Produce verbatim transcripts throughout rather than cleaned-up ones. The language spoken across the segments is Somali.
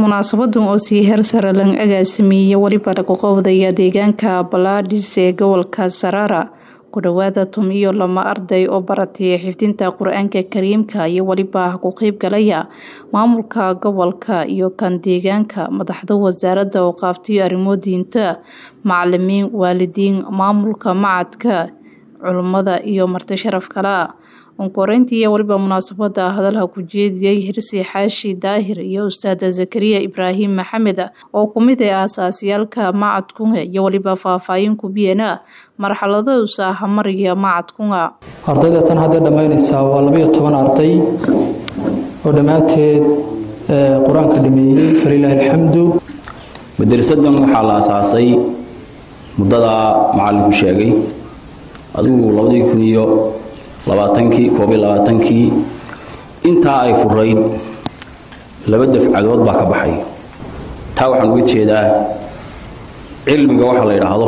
munaasabadan oo si heer sare lan agaasimiyay waliba lagu qabday deegaanka Balaadhis ee gobolka Sarara ku dhawaada tum iyo lama arday oo baratay xifdinta Quraanka Kariimka iyo waliba ku qayb galaya maamulka gobolka iyo kan deegaanka madaxda wasaaradda oo qaabtay arrimo diinta macallimiin waalidiin maamulka macadka culimada iyo marti sharaf kala onkoreyntii waliba munaasabada hadalha ku jeediyay Hirsi Xaashi Daahir iyo Ustaad Zakariya Ibraahim Maxamed oo kumid ah asaasiyalka macadkunga iyo waliba faahfaahin ku biyana marxalada usaaha mariya macadkunga ardayda tan hadda dhamaynaysa waa laba iyo toban arday oo dhamaanteed quraanka dhameeyay fariilahi alxamdu madrasadan waxa la asaasay mudada macallinku sheegay adigu labadii kun iyo labaatankii koob iyo labaatankii inta ay furayd laba dafcadood baa ka baxay taa waxaan uga jeedaa cilmiga waxa la yiraahdo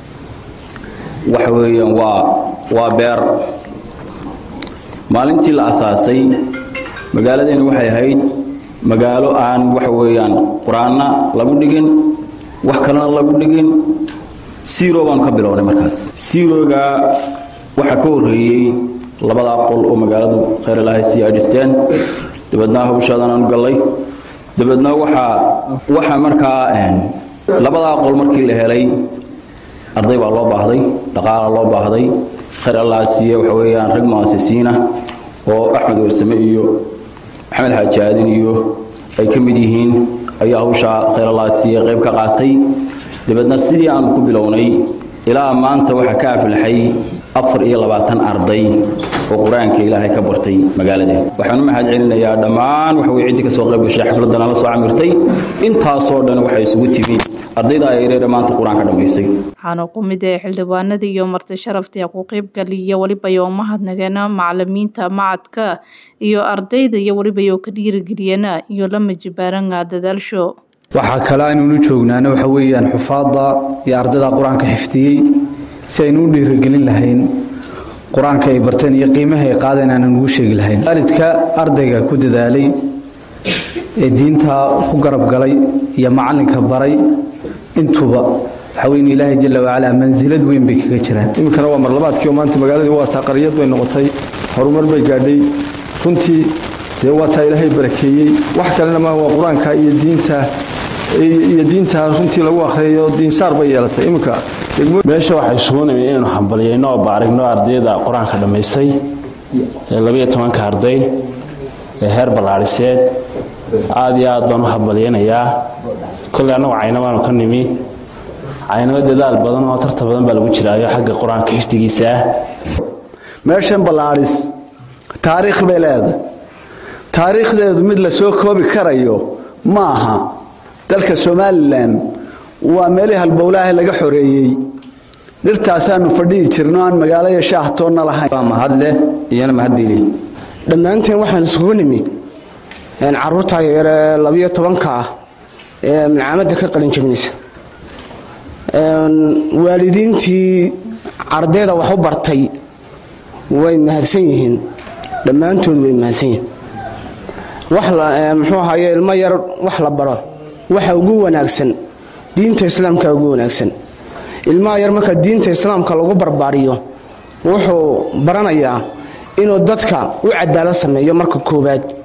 waxa weeyaan waa waa beer maalintii la asaasay magaaladeen waxay ahayd magaalo aan waxa weeyaan quraanna lagu dhigin wax kalena lagu dhigin zero baan ka bilownay markaas zero-ga waxa ka horeeyay labada qol oo magaaladu khayr ilaahay si ay dhisteen dibadna hawshadan aan galay dibadna waxa waxa markaa een labada qol markii la helay arday baa loo baahday dhaqaale loo baahday khayr allah siiyay waxa weeyaan rag muasisiina oo Axmed Warsame iyo Maxamed Xaajaadin iyo ay ka mid yihiin ayaa hawsha khayr allah siiyay qayb ka qaatay dibadna sidii aan ku bilownay ilaa maanta waxa ka aflaxay afar iyo labaatan arday oo quraanka Ilaahay ka bartay magaalada waxaan u mahad celinayaa dhamaan waxa way cid ka soo qayb gashay xafladana la soo camirtay intaas oo dhan waxay isugu timid ardayda ay reer maanta quraanka dhameysay waxaan ku mid ah xildhibaanada iyo marti sharafta ku qayb galiyay waliba iyo mahadnaqana macallimiinta macadka iyo ardayda iyo waliba iyo ka dhiirigeliyana iyo la majbaaran dadaalsho waxa kale aynu joognaana waxa weeyaan xufaada iyo ardayda quraanka xifdiyay si aynu dhiirigelin lahayn quraanka ay barteen iyo qiimaha ay qaadeen aan ugu sheegi lahayn waalidka ardayga ku dadaalay ee diinta ku garab galay iyo macallinka baray intuba haween Ilaahay jalla wa ala manzilad weyn bay kaga jiraan imkana waa marlabaadkii maanta magaaladu waa taa qariyad way noqotay horumar bay gaadhay runtii ee waa taa Ilaahay barakeeyay wax kalena ma waa quraanka iyo diinta iyo diinta runtii lagu akhriyo diin saar bay yeelatay imka meesha waxa suunay inaan hambaliyayno baarigno ardayda quraanka dhameysay ee laba iyo toban ka arday ee heer Balaadhiseed aad iyo aad baan u hambaliyanayaa kulli anagu caynabaan ka nimi caynaba dadaal badan oo tartan badan baa lagu jiraayo xagga quraanka xifdigiisa meeshan Balaadhis taariikh bay leedahay taariikhdeedu mid la soo koobi karayo ma aha dalka Soomaaliland waa meel halbowlaha laga xoreeyay dhirtaasaanu fadhii jirno aan magaalada shaahtoona lahayn ma hadle iyana ma hadbiili dhamaanteen waxaan isugu nimi in caruurta yar laba iyo toban ka ee macaamada ka qalin jabinaysa een waalidiintii ardayda wax u bartay way mahadsan yihiin dhamaantood way mahadsan yihiin wax la muxuu ahaayay ilmo yar wax la baro waxa ugu wanaagsan diinta islaamka ugu wanaagsan ilmaha yar marka diinta islaamka lagu barbaariyo wuxuu baranayaa inuu dadka u cadaalad sameeyo marka koobaad